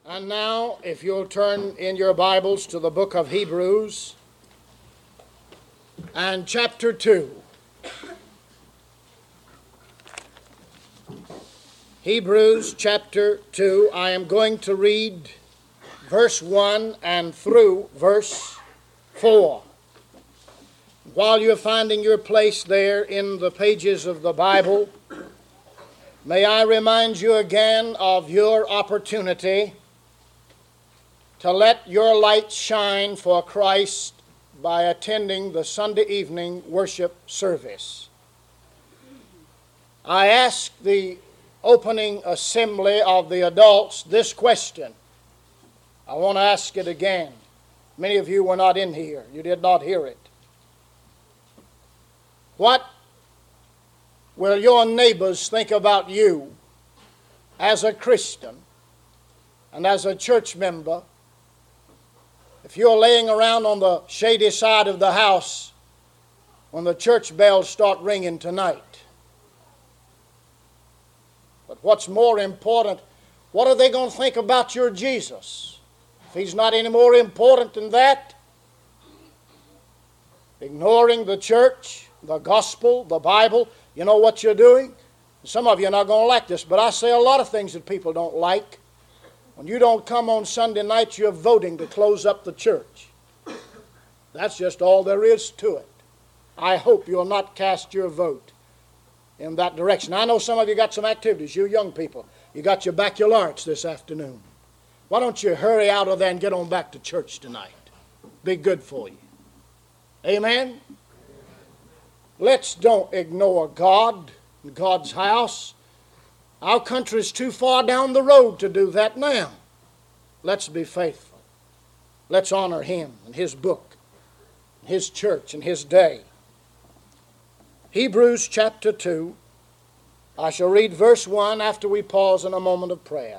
And now, if you'll turn in your Bibles to the book of Hebrews and chapter 2. Hebrews chapter 2, I am going to read verse 1 and through verse 4. While you're finding your place there in the pages of the Bible, may I remind you again of your opportunity to let your light shine for Christ by attending the Sunday evening worship service. I asked the opening assembly of the adults this question. I want to ask it again. Many of you were not in here. You did not hear it. What will your neighbors think about you as a Christian and as a church member if you're laying around on the shady side of the house when the church bells start ringing tonight? But what's more important, what are they going to think about your Jesus? If he's not any more important than that, ignoring the church, the gospel, the Bible, you know what you're doing? Some of you are not going to like this, but I say a lot of things that people don't like. When you don't come on Sunday night, you're voting to close up the church. That's just all there is to it. I hope you'll not cast your vote in that direction. I know some of you got some activities, you young people. You got your backyards this afternoon. Why don't you hurry out of there and get on back to church tonight? Be good for you. Amen? Let's don't ignore God and God's house. Our country is too far down the road to do that now. Let's be faithful. Let's honor Him and His book, His church and His day. Hebrews chapter 2. I shall read verse 1 after we pause in a moment of prayer.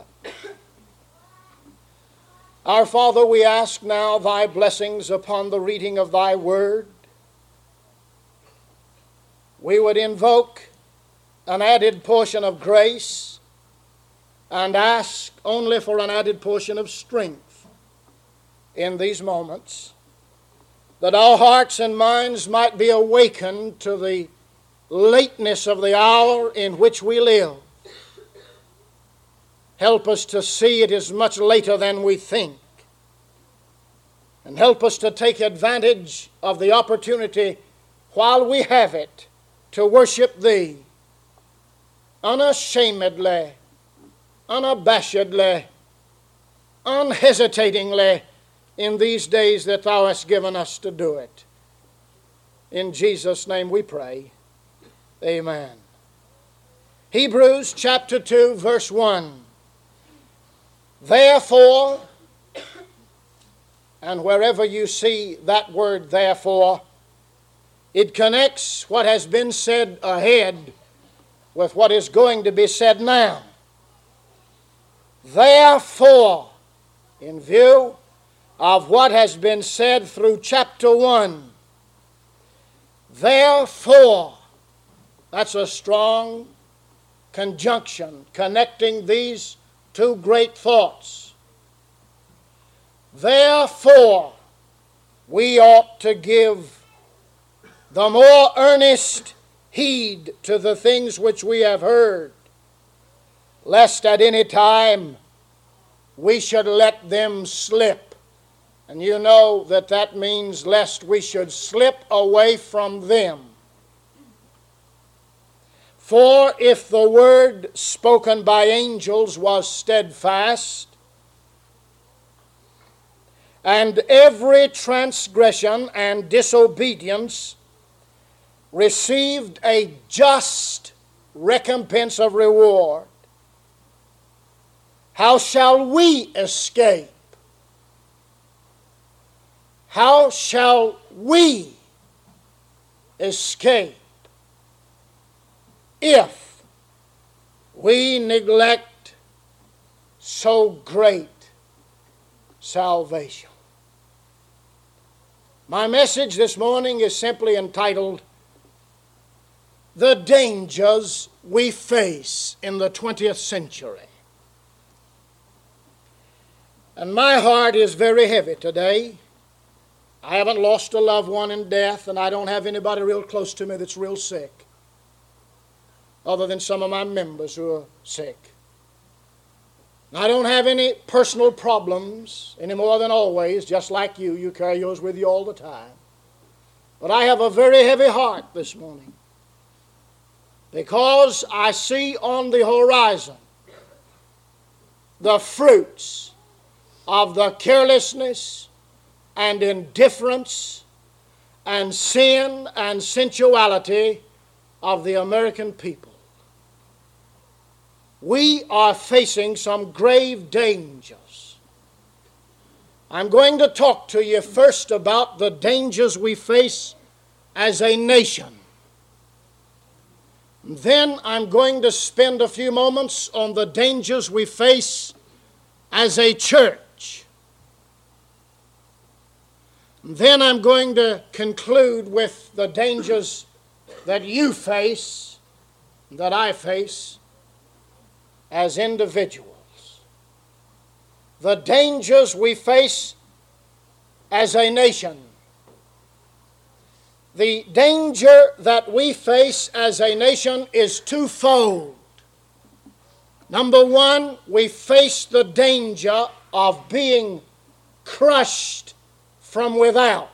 Our Father, we ask now Thy blessings upon the reading of Thy word. We would invoke an added portion of grace and ask only for an added portion of strength in these moments, that our hearts and minds might be awakened to the lateness of the hour in which we live. Help us to see it is much later than we think, and help us to take advantage of the opportunity while we have it to worship Thee unashamedly, unabashedly, unhesitatingly in these days that Thou hast given us to do it. In Jesus' name we pray. Amen. Hebrews chapter 2, verse 1. Therefore, and wherever you see that word therefore, it connects what has been said ahead with what is going to be said now. Therefore, in view of what has been said through chapter 1, therefore, that's a strong conjunction connecting these two great thoughts. Therefore, we ought to give the more earnest heed to the things which we have heard, lest at any time we should let them slip. And you know that that means lest we should slip away from them. For if the word spoken by angels was steadfast, and every transgression and disobedience received a just recompense of reward, how shall we escape? How shall we escape if we neglect so great salvation? My message this morning is simply entitled, The Dangers We Face in the 20th Century. And my heart is very heavy today. I haven't lost a loved one in death, and I don't have anybody real close to me that's real sick, other than some of my members who are sick. I don't have any personal problems any more than always, just like you. You carry yours with you all the time. But I have a very heavy heart this morning because I see on the horizon the fruits of the carelessness and indifference and sin and sensuality of the American people. We are facing some grave dangers. I'm going to talk to you first about the dangers we face as a nation. Then I'm going to spend a few moments on the dangers we face as a church. Then I'm going to conclude with the dangers that you face, that I face, as individuals. The dangers we face as a nation. The danger that we face as a nation is twofold. Number one, we face the danger of being crushed from without.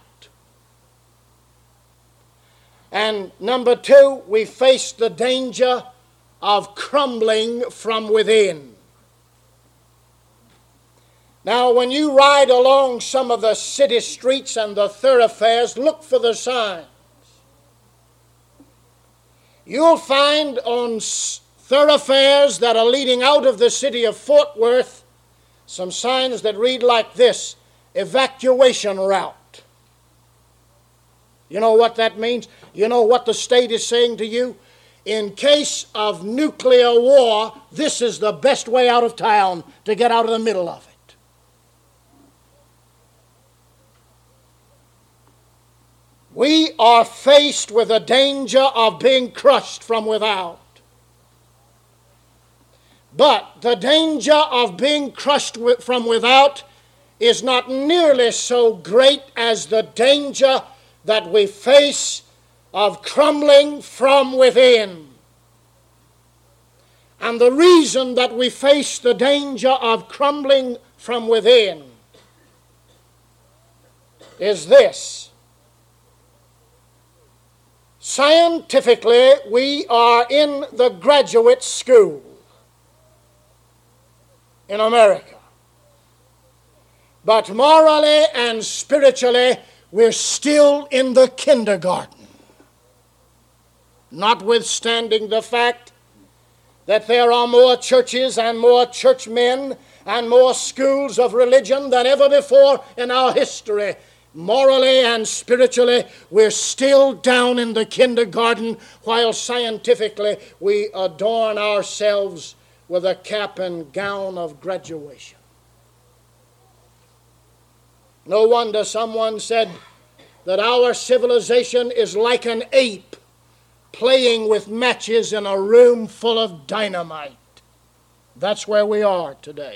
And number two, we face the danger of crumbling from within. Now, when you ride along some of the city streets and the thoroughfares, look for the signs. You'll find on thoroughfares that are leading out of the city of Fort Worth some signs that read like this: evacuation route. You know what that means? You know what the state is saying to you? In case of nuclear war, this is the best way out of town to get out of the middle of it. We are faced with the danger of being crushed from without. But the danger of being crushed from without is not nearly so great as the danger that we face of crumbling from within. And the reason that we face the danger of crumbling from within is this. Scientifically, we are in the graduate school in America. But morally and spiritually, we're still in the kindergarten. Notwithstanding the fact that there are more churches and more churchmen and more schools of religion than ever before in our history, morally and spiritually, we're still down in the kindergarten, while scientifically we adorn ourselves with a cap and gown of graduation. No wonder someone said that our civilization is like an ape playing with matches in a room full of dynamite. That's where we are today.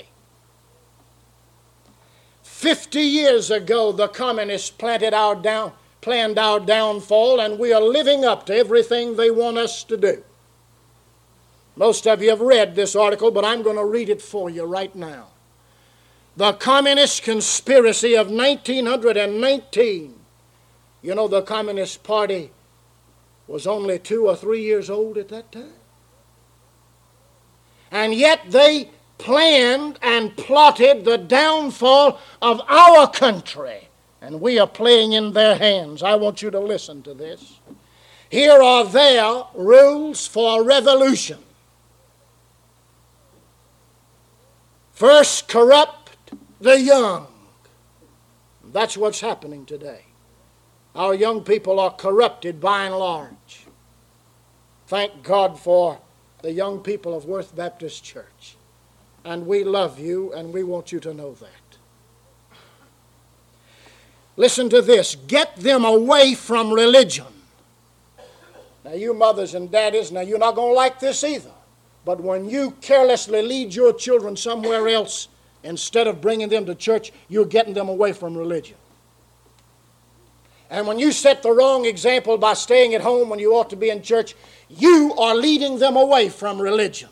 50 years ago, the communists planned our downfall, and we are living up to everything they want us to do. Most of you have read this article, but I'm going to read it for you right now. The Communist Conspiracy of 1919. You know, the Communist Party was only 2 or 3 years old at that time. And yet they planned and plotted the downfall of our country. And we are playing in their hands. I want you to listen to this. Here are their rules for revolution. First, corrupt the young. That's what's happening today. Our young people are corrupted by and large. Thank God for the young people of Worth Baptist Church. And we love you, and we want you to know that. Listen to this. Get them away from religion. Now, you mothers and daddies, now you're not going to like this either. But when you carelessly lead your children somewhere else Instead of bringing them to church, you're getting them away from religion. And when you set the wrong example by staying at home when you ought to be in church, you are leading them away from religion.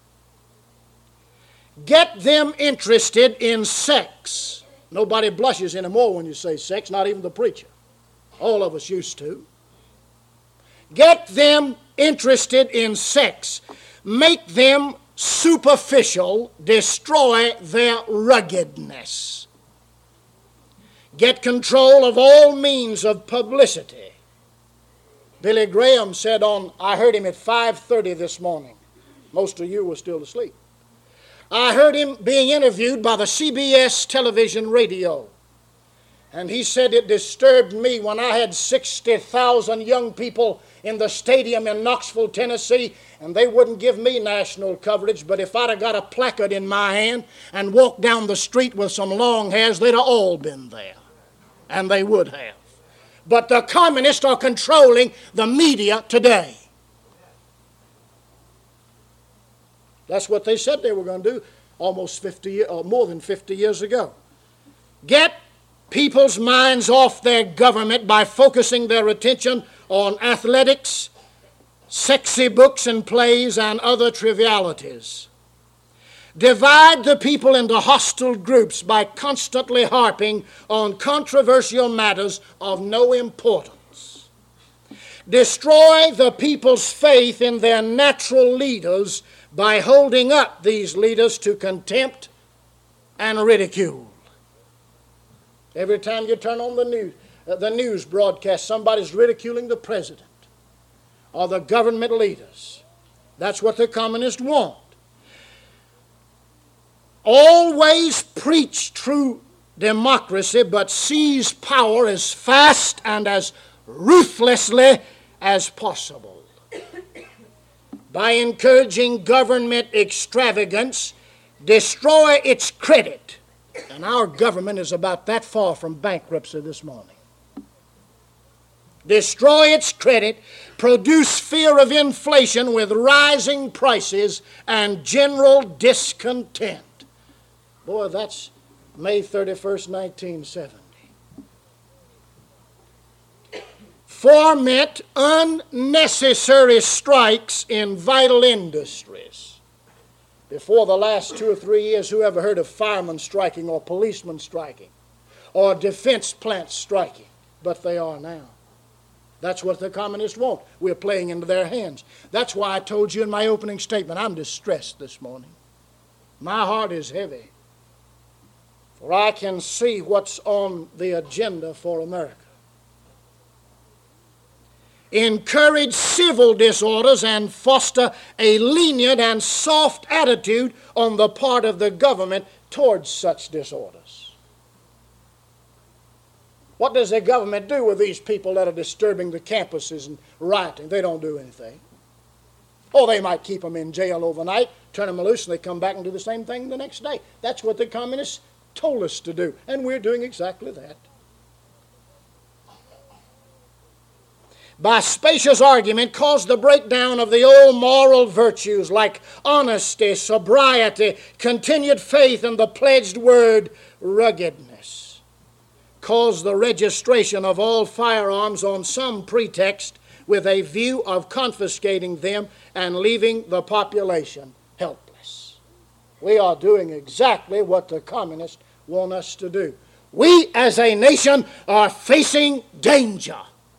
Get them interested in sex. Nobody blushes anymore when you say sex, not even the preacher. All of us used to. Get them interested in sex. Make them superficial. Destroy their ruggedness. Get control of all means of publicity. Billy Graham said I heard him at 5:30 this morning. Most of you were still asleep. I heard him being interviewed by the CBS television radio. And he said it disturbed me when I had 60,000 young people in the stadium in Knoxville, Tennessee, and they wouldn't give me national coverage, but if I'd have got a placard in my hand and walked down the street with some long hairs, they'd have all been there. And they would have. But the communists are controlling the media today. That's what they said they were going to do almost 50 or more than 50 years ago. Get people's minds off their government by focusing their attention on athletics, sexy books and plays, and other trivialities. Divide the people into hostile groups by constantly harping on controversial matters of no importance. Destroy the people's faith in their natural leaders by holding up these leaders to contempt and ridicule. Every time you turn on the news broadcast, somebody's ridiculing the president or the government leaders. That's what the communists want. Always preach true democracy, but seize power as fast and as ruthlessly as possible. By encouraging government extravagance, destroy its credit. And our government is about that far from bankruptcy this morning. Destroy its credit, produce fear of inflation with rising prices and general discontent. Boy, that's May 31st, 1970. Foment unnecessary strikes in vital industries. Before the last 2 or 3 years, who ever heard of firemen striking or policemen striking or defense plants striking? But they are now. That's what the communists want. We're playing into their hands. That's why I told you in my opening statement, I'm distressed this morning. My heart is heavy. For I can see what's on the agenda for America. Encourage civil disorders and foster a lenient and soft attitude on the part of the government towards such disorders. What does the government do with these people that are disturbing the campuses and rioting? They don't do anything. Oh, they might keep them in jail overnight, turn them loose, and they come back and do the same thing the next day. That's what the communists told us to do, and we're doing exactly that. By specious argument, cause the breakdown of the old moral virtues like honesty, sobriety, continued faith in the pledged word, ruggedness. Cause the registration of all firearms on some pretext with a view of confiscating them and leaving the population helpless. We are doing exactly what the communists want us to do. We as a nation are facing danger.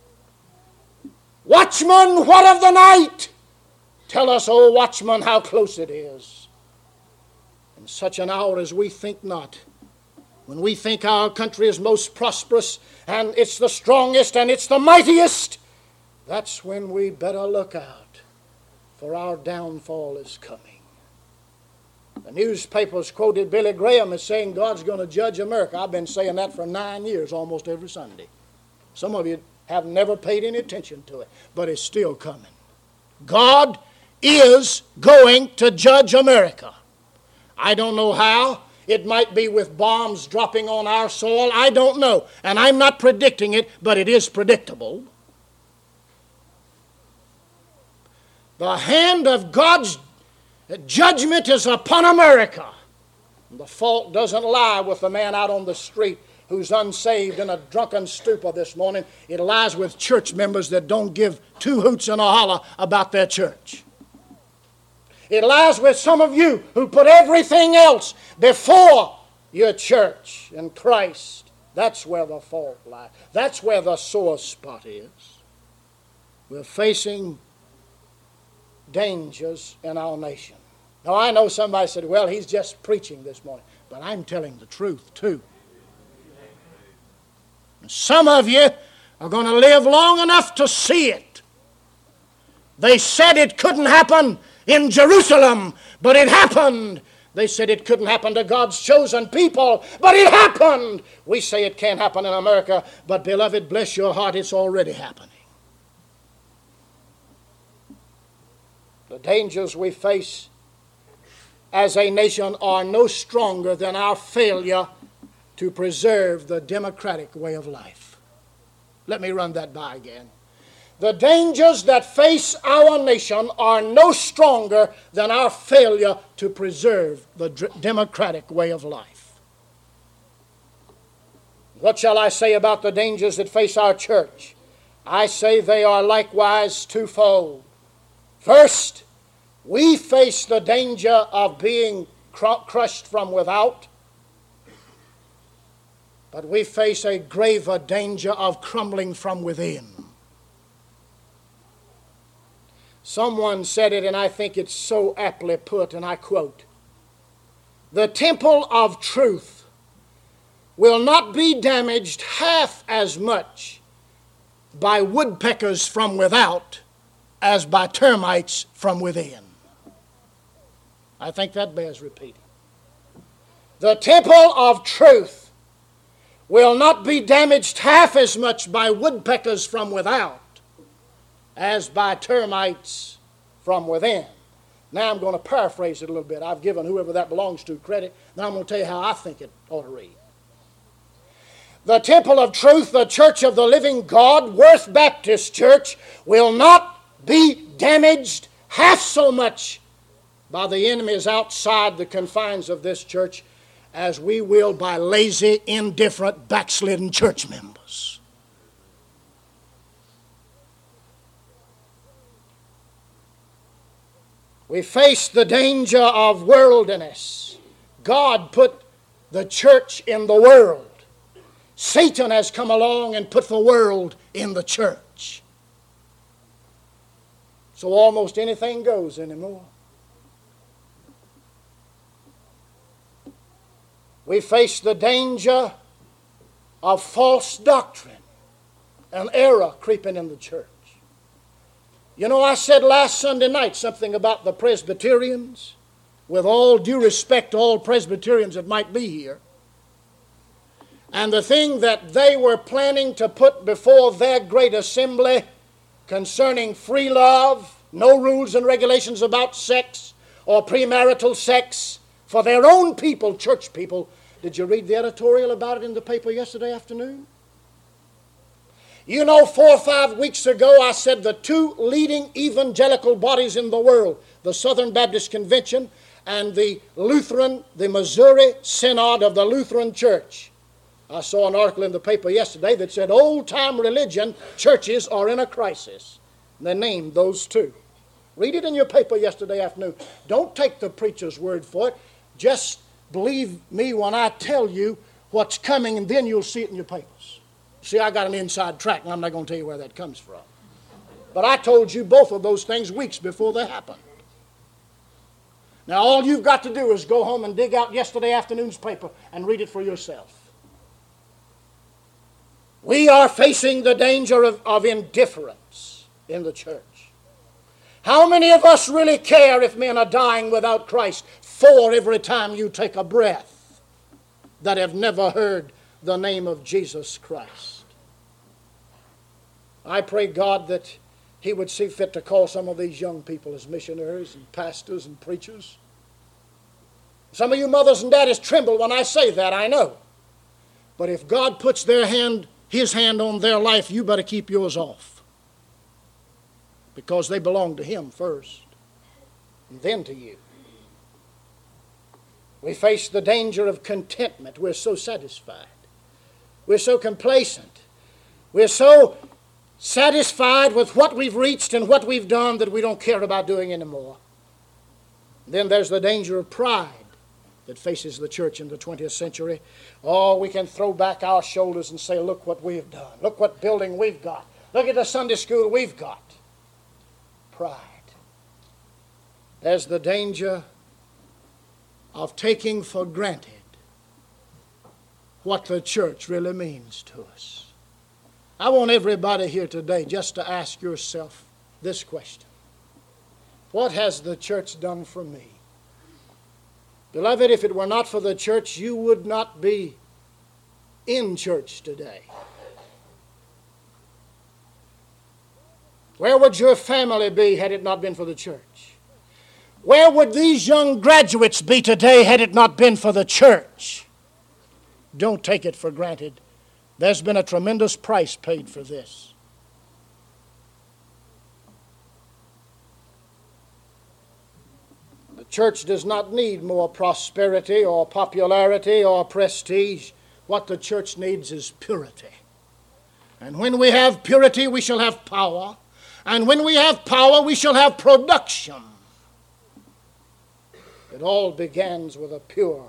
Watchman, what of the night? Tell us, O watchman, how close it is. In such an hour as we think not, when we think our country is most prosperous and it's the strongest and it's the mightiest, that's when we better look out, for our downfall is coming. The newspapers quoted Billy Graham as saying God's going to judge America. I've been saying that for 9 years, almost every Sunday. Some of you have never paid any attention to it, but it's still coming. God is going to judge America. I don't know how. It might be with bombs dropping on our soil. I don't know. And I'm not predicting it, but it is predictable. The hand of God's judgment is upon America. The fault doesn't lie with the man out on the street who's unsaved in a drunken stupor this morning. It lies with church members that don't give two hoots and a holler about their church. It lies with some of you who put everything else before your church and Christ. That's where the fault lies. That's where the sore spot is. We're facing dangers in our nation. Now, I know somebody said, well, he's just preaching this morning. But I'm telling the truth, too. Some of you are going to live long enough to see it. They said it couldn't happen in Jerusalem, but it happened. They said it couldn't happen to God's chosen people, but it happened. We say it can't happen in America, but beloved, bless your heart, it's already happening. The dangers we face as a nation are no stronger than our failure to preserve the democratic way of life. Let me run that by again. The dangers that face our nation are no stronger than our failure to preserve the democratic way of life. What shall I say about the dangers that face our church? I say they are likewise twofold. First, we face the danger of being crushed from without, but we face a graver danger of crumbling from within. Someone said it, and I think it's so aptly put, and I quote, "The temple of truth will not be damaged half as much by woodpeckers from without as by termites from within." I think that bears repeating. The temple of truth will not be damaged half as much by woodpeckers from without as by termites from within. Now I'm going to paraphrase it a little bit. I've given whoever that belongs to credit. Now I'm going to tell you how I think it ought to read. The temple of truth, the church of the living God, Worth Baptist Church, will not be damaged half so much by the enemies outside the confines of this church as we will by lazy, indifferent, backslidden church members. We face the danger of worldliness. God put the church in the world. Satan has come along and put the world in the church. So almost anything goes anymore. We face the danger of false doctrine and error creeping in the church. You know, I said last Sunday night something about the Presbyterians, with all due respect to all Presbyterians that might be here, and the thing that they were planning to put before their great assembly concerning free love, no rules and regulations about sex or premarital sex for their own people, church people. Did you read the editorial about it in the paper yesterday afternoon? You know, 4 or 5 weeks ago, I said the two leading evangelical bodies in the world, the Southern Baptist Convention and the Missouri Synod of the Lutheran Church. I saw an article in the paper yesterday that said old-time religion churches are in a crisis. And they named those two. Read it in your paper yesterday afternoon. Don't take the preacher's word for it. Just believe me when I tell you what's coming, and then you'll see it in your papers. See, I got an inside track, and I'm not going to tell you where that comes from. But I told you both of those things weeks before they happened. Now, all you've got to do is go home and dig out yesterday afternoon's paper and read it for yourself. We are facing the danger of indifference in the church. How many of us really care if men are dying without Christ 4 every time you take a breath that have never heard the name of Jesus Christ? I pray God that He would see fit to call some of these young people as missionaries and pastors and preachers. Some of you mothers and daddies tremble when I say that, I know. But if God puts His hand on their life, you better keep yours off. Because they belong to Him first, and then to you. We face the danger of contentment. We're so satisfied. We're so complacent. We're so satisfied with what we've reached and what we've done that we don't care about doing anymore. Then there's the danger of pride that faces the church in the 20th century. Oh, we can throw back our shoulders and say, look what we've done. Look what building we've got. Look at the Sunday school we've got. Pride. There's the danger of taking for granted what the church really means to us. I want everybody here today just to ask yourself this question. What has the church done for me? Beloved, if it were not for the church, you would not be in church today. Where would your family be had it not been for the church? Where would these young graduates be today had it not been for the church? Don't take it for granted. There's been a tremendous price paid for this. The church does not need more prosperity or popularity or prestige. What the church needs is purity. And when we have purity, we shall have power. And when we have power, we shall have production. It all begins with a pure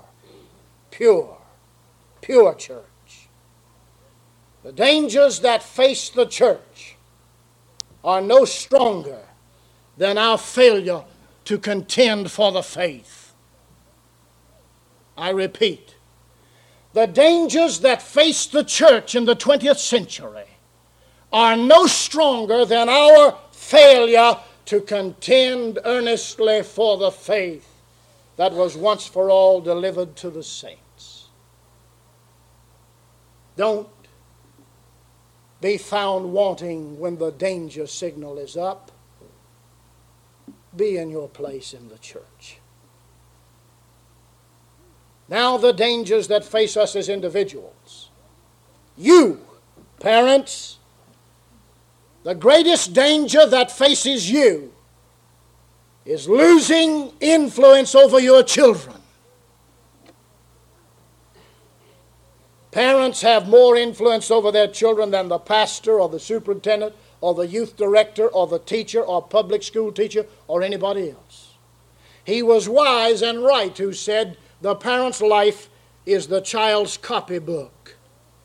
church. The dangers that face the church are no stronger than our failure to contend for the faith. I repeat, the dangers that face the church in the 20th century are no stronger than our failure to contend earnestly for the faith that was once for all delivered to the saints. Don't be found wanting when the danger signal is up. Be in your place in the church. Now the dangers that face us as individuals. You, parents, the greatest danger that faces you is losing influence over your children. Parents have more influence over their children than the pastor or the superintendent or the youth director or the teacher or public school teacher or anybody else. He was wise and right who said the parent's life is the child's copybook.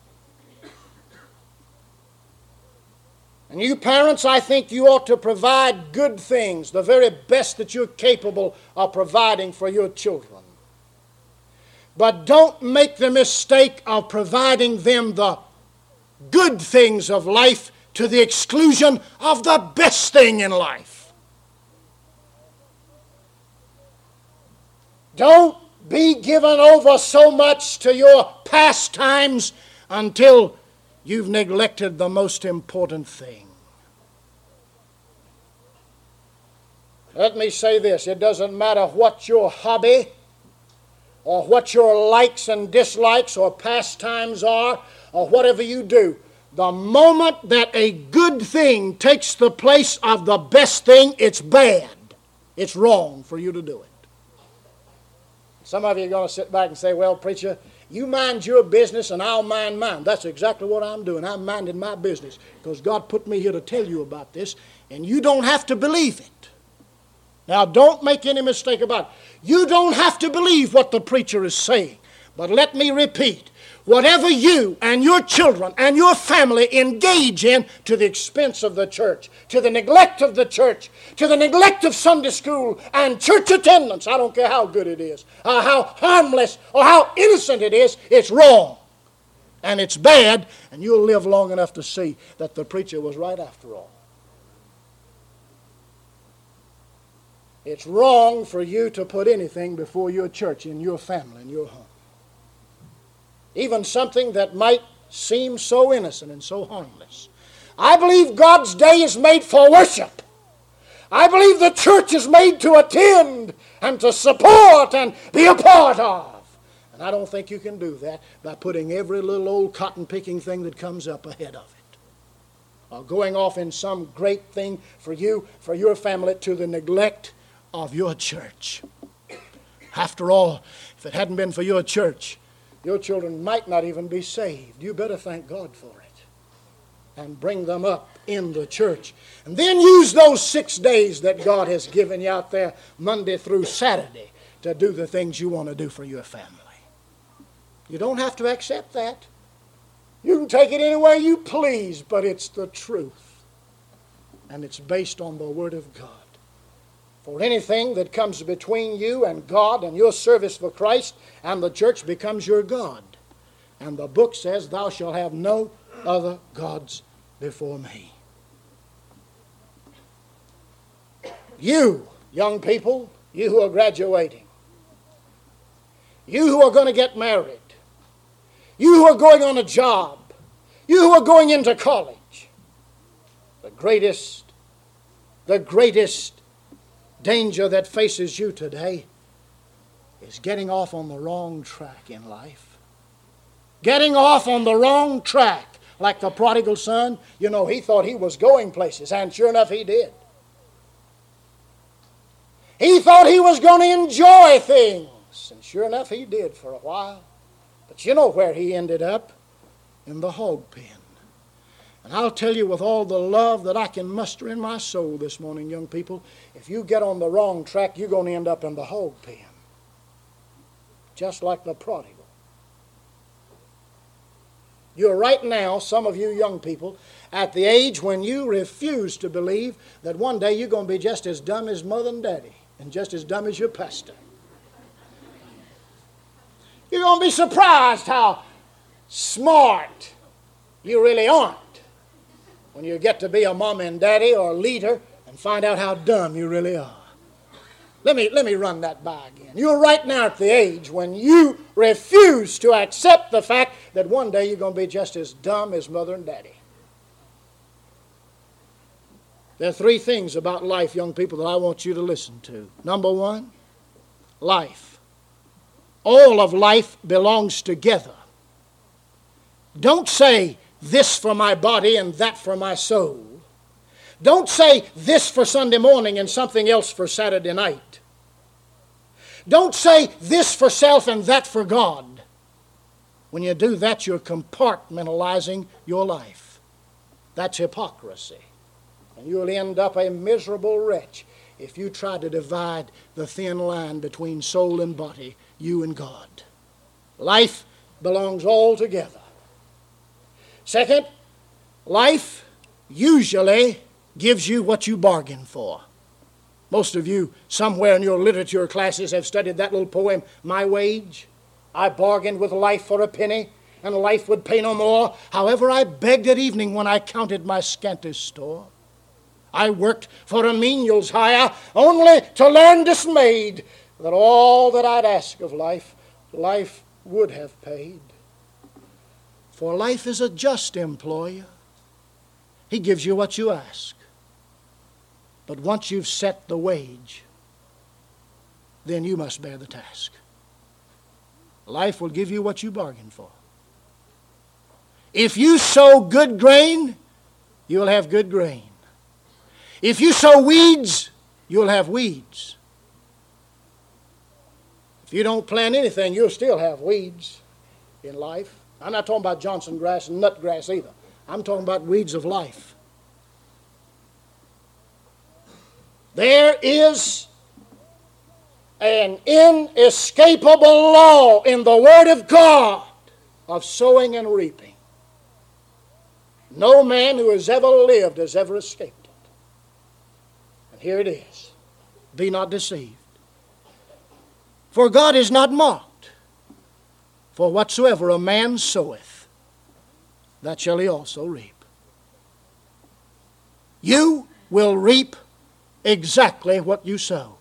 And you parents, I think you ought to provide good things, the very best that you're capable of providing for your children. But don't make the mistake of providing them the good things of life to the exclusion of the best thing in life. Don't be given over so much to your pastimes until you've neglected the most important thing. Let me say this. It doesn't matter what your hobby or what your likes and dislikes or pastimes are or whatever you do. The moment that a good thing takes the place of the best thing, it's bad. It's wrong for you to do it. Some of you are going to sit back and say, well, preacher, you mind your business and I'll mind mine. That's exactly what I'm doing. I'm minding my business because God put me here to tell you about this, and you don't have to believe it. Now, don't make any mistake about it. You don't have to believe what the preacher is saying. But let me repeat, whatever you and your children and your family engage in to the expense of the church, to the neglect of the church, to the neglect of Sunday school and church attendance, I don't care how good it is, or how harmless or how innocent it is, it's wrong. And it's bad, and you'll live long enough to see that the preacher was right after all. It's wrong for you to put anything before your church in your family, in your home. Even something that might seem so innocent and so harmless. I believe God's day is made for worship. I believe the church is made to attend and to support and be a part of. And I don't think you can do that by putting every little old cotton-picking thing that comes up ahead of it. Or going off in some great thing for you, for your family, to the neglect of your church. After all, if it hadn't been for your church, your children might not even be saved. You better thank God for it and bring them up in the church. And then use those 6 days that God has given you out there, Monday through Saturday, to do the things you want to do for your family. You don't have to accept that. You can take it any way you please, but it's the truth. And it's based on the Word of God. For anything that comes between you and God and your service for Christ and the church becomes your God. And the book says, thou shalt have no other gods before me. You, young people, you who are graduating, you who are going to get married, you who are going on a job, you who are going into college, the greatest danger that faces you today is getting off on the wrong track in life. Getting off on the wrong track. Like the prodigal son, you know, he thought he was going places, and sure enough he did. He thought he was going to enjoy things, and sure enough he did for a while. But you know where he ended up? In the hog pen. And I'll tell you with all the love that I can muster in my soul this morning, young people, if you get on the wrong track, you're going to end up in the hog pen. Just like the prodigal. You're right now, some of you young people, at the age when you refuse to believe that one day you're going to be just as dumb as mother and daddy and just as dumb as your pastor. You're going to be surprised how smart you really aren't when you get to be a mom and daddy or a leader and find out how dumb you really are. Let me run that by again. You're right now at the age when you refuse to accept the fact that one day you're going to be just as dumb as mother and daddy. There are 3 things about life, young people, that I want you to listen to. Number 1, life. All of life belongs together. Don't say this for my body and that for my soul. Don't say this for Sunday morning and something else for Saturday night. Don't say this for self and that for God. When you do that, you're compartmentalizing your life. That's hypocrisy. And you'll end up a miserable wretch if you try to divide the thin line between soul and body, you and God. Life belongs all together. Second, life usually gives you what you bargain for. Most of you, somewhere in your literature classes, have studied that little poem, My Wage. I bargained with life for a penny, and life would pay no more. However, I begged at evening when I counted my scanty store. I worked for a menial's hire, only to learn dismayed that all that I'd ask of life, life would have paid. For life is a just employer. He gives you what you ask. But once you've set the wage, then you must bear the task. Life will give you what you bargain for. If you sow good grain, you'll have good grain. If you sow weeds, you'll have weeds. If you don't plant anything, you'll still have weeds in life. I'm not talking about Johnson grass and nut grass either. I'm talking about weeds of life. There is an inescapable law in the Word of God of sowing and reaping. No man who has ever lived has ever escaped it. And here it is. Be not deceived. For God is not mocked. For whatsoever a man soweth, that shall he also reap. You will reap exactly what you sow.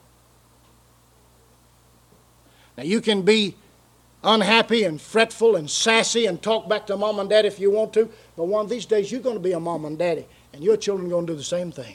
Now you can be unhappy and fretful and sassy and talk back to mom and dad if you want to, but one of these days you're going to be a mom and daddy, and your children are going to do the same thing.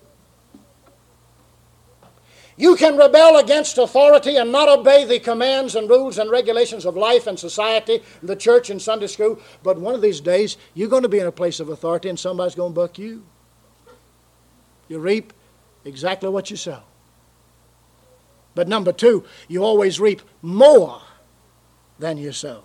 You can rebel against authority and not obey the commands and rules and regulations of life and society, the church and Sunday school, but one of these days you're going to be in a place of authority and somebody's going to buck you. You reap exactly what you sow. But number two, you always reap more than you sow.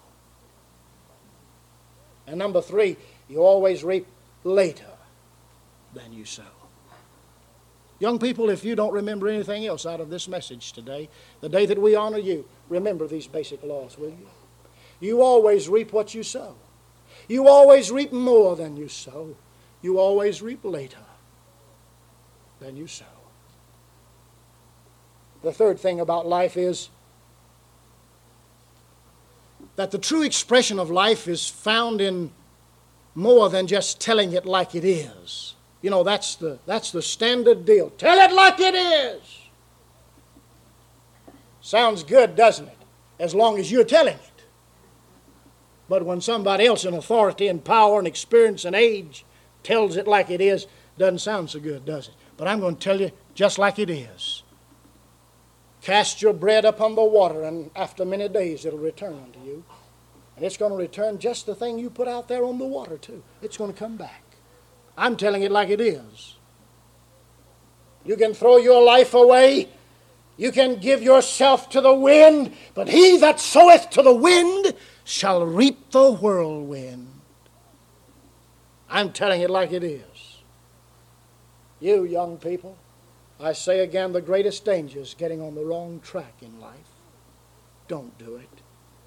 And number three, you always reap later than you sow. Young people, if you don't remember anything else out of this message today, the day that we honor you, remember these basic laws, will you? You always reap what you sow. You always reap more than you sow. You always reap later than you sow. The third thing about life is that the true expression of life is found in more than just telling it like it is. You know, that's the standard deal. Tell it like it is. Sounds good, doesn't it? As long as you're telling it. But when somebody else in authority and power and experience and age tells it like it is, doesn't sound so good, does it? But I'm going to tell you just like it is. Cast your bread upon the water, and after many days it'll return unto you. And it's going to return just the thing you put out there on the water, too. It's going to come back. I'm telling it like it is. You can throw your life away. You can give yourself to the wind. But he that soweth to the wind shall reap the whirlwind. I'm telling it like it is. You young people, I say again, the greatest danger is getting on the wrong track in life. Don't do it.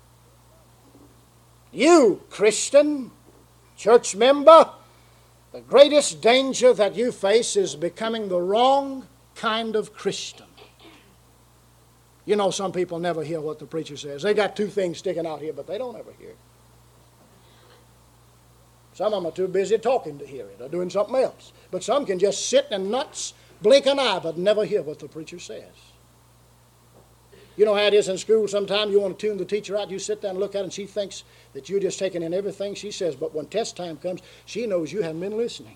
You, Christian, church member, the greatest danger that you face is becoming the wrong kind of Christian. You know, some people never hear what the preacher says. They got two things sticking out here, but they don't ever hear it. Some of them are too busy talking to hear it or doing something else. But some can just sit and not blink an eye but never hear what the preacher says. You know how it is in school. Sometimes you want to tune the teacher out. You sit there and look at her and she thinks that you're just taking in everything she says. But when test time comes, she knows you haven't been listening.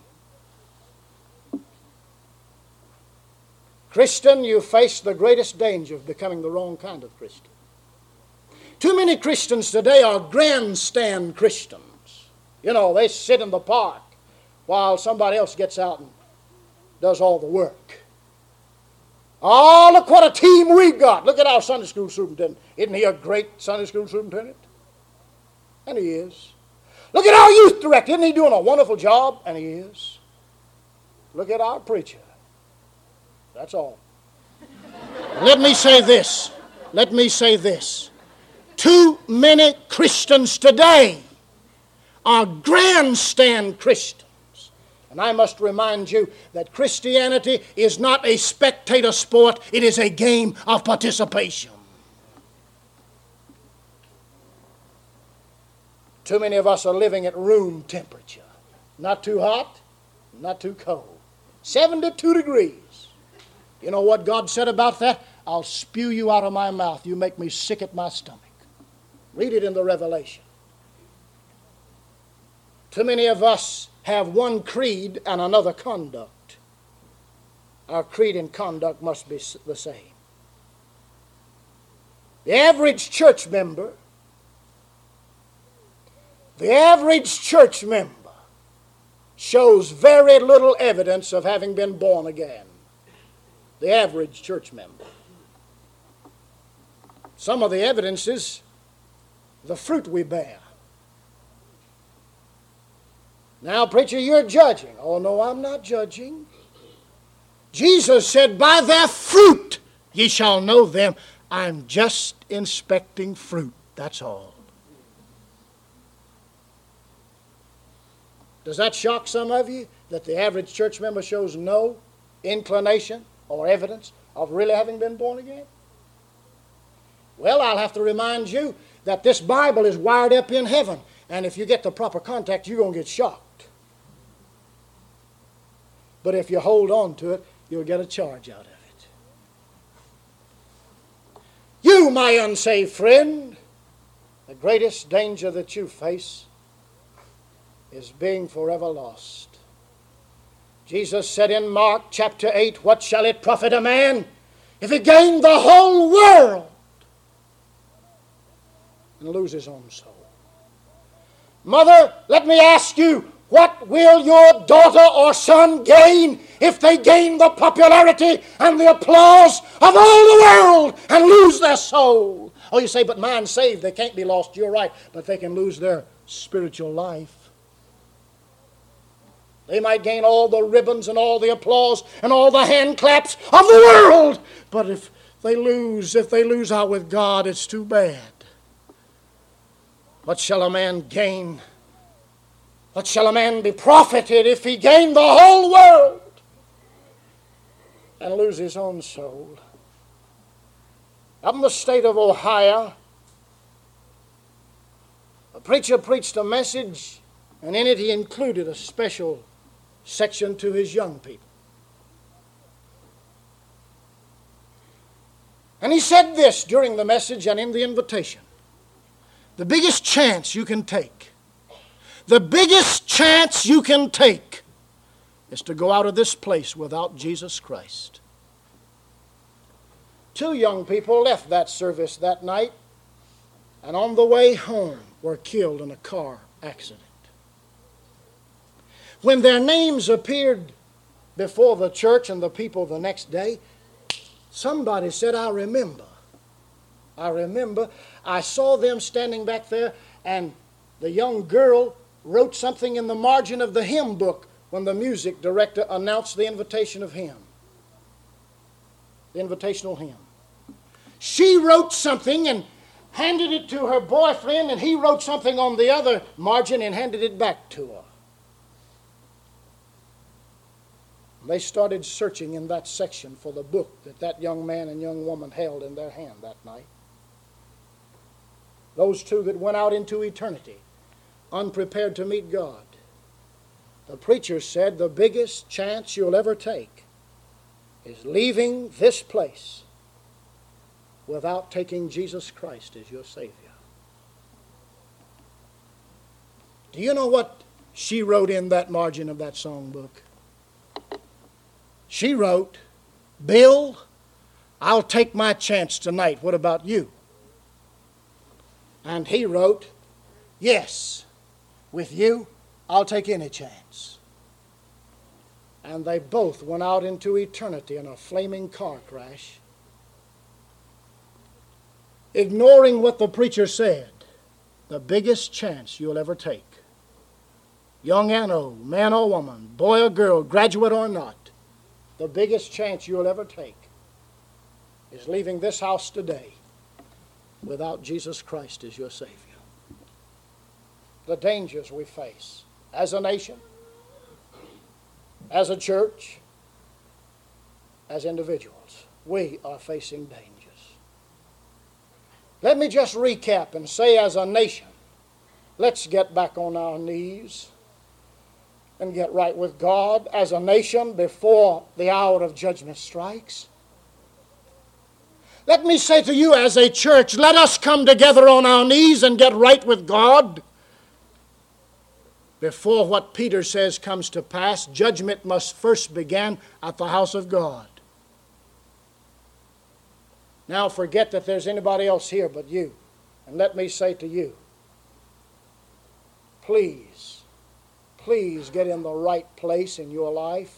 Christian, you face the greatest danger of becoming the wrong kind of Christian. Too many Christians today are grandstand Christians. You know, they sit in the park while somebody else gets out and does all the work. Oh, look what a team we got. Look at our Sunday school superintendent. Isn't he a great Sunday school superintendent? And he is. Look at our youth director. Isn't he doing a wonderful job? And he is. Look at our preacher. That's all. Let me say this. Let me say this. Too many Christians today are grandstand Christians. And I must remind you that Christianity is not a spectator sport. It is a game of participation. Too many of us are living at room temperature. Not too hot, not too cold. 72 degrees. You know what God said about that? I'll spew you out of my mouth. You make me sick at my stomach. Read it in the Revelation. Too many of us have one creed and another conduct. Our creed and conduct must be the same. The average church member shows very little evidence of having been born again. The average church member. Some of the evidence is the fruit we bear. Now, preacher, you're judging. Oh, no, I'm not judging. Jesus said, by their fruit ye shall know them. I'm just inspecting fruit. That's all. Does that shock some of you that the average church member shows no inclination or evidence of really having been born again? Well, I'll have to remind you that this Bible is wired up in heaven. And if you get the proper contact, you're going to get shocked. But if you hold on to it, you'll get a charge out of it. You, my unsaved friend, the greatest danger that you face is being forever lost. Jesus said in Mark chapter 8, what shall it profit a man if he gain the whole world and lose his own soul? Mother, let me ask you, what will your daughter or son gain if they gain the popularity and the applause of all the world and lose their soul. Oh, you say, but man's saved. They can't be lost. You're right. But they can lose their spiritual life. They might gain all the ribbons and all the applause and all the hand claps of the world. But if they lose out with God, it's too bad. What shall a man gain? What shall a man be profited if he gain the whole world and lose his own soul? Up in the state of Ohio, a preacher preached a message, and in it he included a special section to his young people. And he said this during the message and in the invitation: the biggest chance you can take, the biggest chance you can take is to go out of this place without Jesus Christ. 2 young people left that service that night and on the way home were killed in a car accident. When their names appeared before the church and the people the next day, somebody said, I remember. I saw them standing back there, and the young girl wrote something in the margin of the hymn book when the music director announced the invitation of hymn. The invitational hymn. She wrote something and handed it to her boyfriend, and he wrote something on the other margin and handed it back to her. They started searching in that section for the book that young man and young woman held in their hand that night. Those 2 that went out into eternity, unprepared to meet God. The preacher said the biggest chance you'll ever take is leaving this place without taking Jesus Christ as your Savior. Do you know what she wrote in that margin of that songbook? She wrote, Bill, I'll take my chance tonight. What about you? And he wrote, yes, with you, I'll take any chance. And they both went out into eternity in a flaming car crash, ignoring what the preacher said, the biggest chance you'll ever take. Young and old, man or woman, boy or girl, graduate or not, the biggest chance you'll ever take is leaving this house today without Jesus Christ as your Savior. The dangers we face as a nation, as a church, as individuals, we are facing dangers. Let me just recap and say, as a nation, let's get back on our knees and get right with God as a nation before the hour of judgment strikes. Let me say to you as a church, let us come together on our knees and get right with God before what Peter says comes to pass. Judgment must first begin at the house of God. Now forget that there's anybody else here but you. And let me say to you, please get in the right place in your life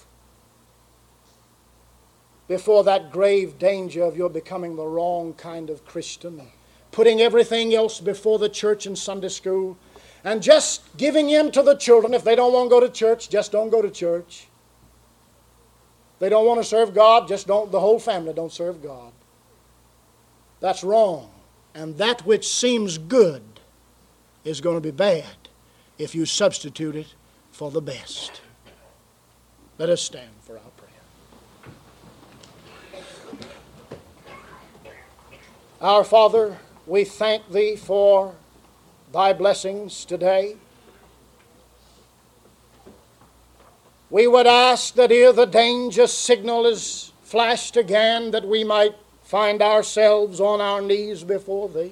before that grave danger of your becoming the wrong kind of Christian, putting everything else before the church and Sunday school, and just giving in to the children. If they don't want to go to church, just don't go to church. If they don't want to serve God, just don't, the whole family don't serve God. That's wrong. And that which seems good is going to be bad if you substitute it for the best. Let us stand for our prayer. Our Father, we thank Thee for Thy blessings today. We would ask that ere the danger signal is flashed again, that we might find ourselves on our knees before Thee.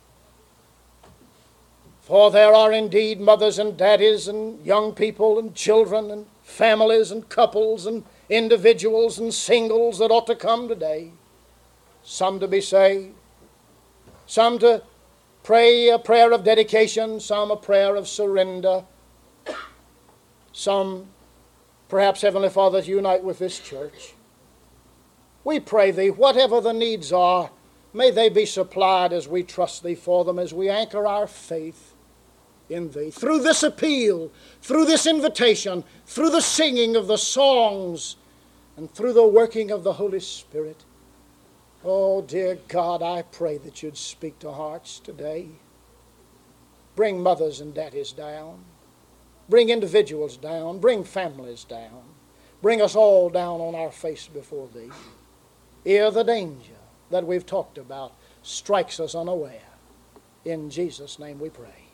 For there are indeed mothers and daddies and young people and children and families and couples and individuals and singles that ought to come today. Some to be saved, some to pray a prayer of dedication, some a prayer of surrender, some Perhaps, Heavenly Father, unite with this church. We pray Thee, whatever the needs are, may they be supplied as we trust Thee for them, as we anchor our faith in Thee. Through this appeal, through this invitation, through the singing of the songs, and through the working of the Holy Spirit. Oh, dear God, I pray that You'd speak to hearts today. Bring mothers and daddies down. Bring individuals down. Bring families down. Bring us all down on our face before Thee. Ere the danger that we've talked about strikes us unaware. In Jesus' name we pray.